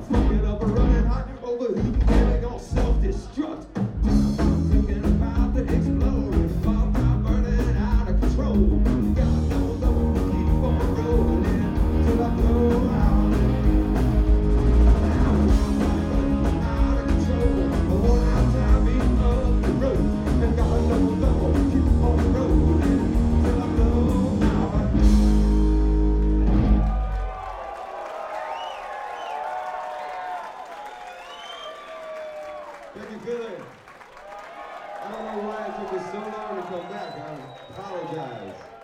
Smoking up, running hot, overheating, getting all self-destruct. Thinking about the exploding, ball top burning out of control. God knows I want to keep on rolling till I blow out. Now I'm out of control. I won't have time being up the road. And God knows I want to keep on rolling till I blow out. Thank you, Billy. I don't know why it took us so long to come back. I apologize.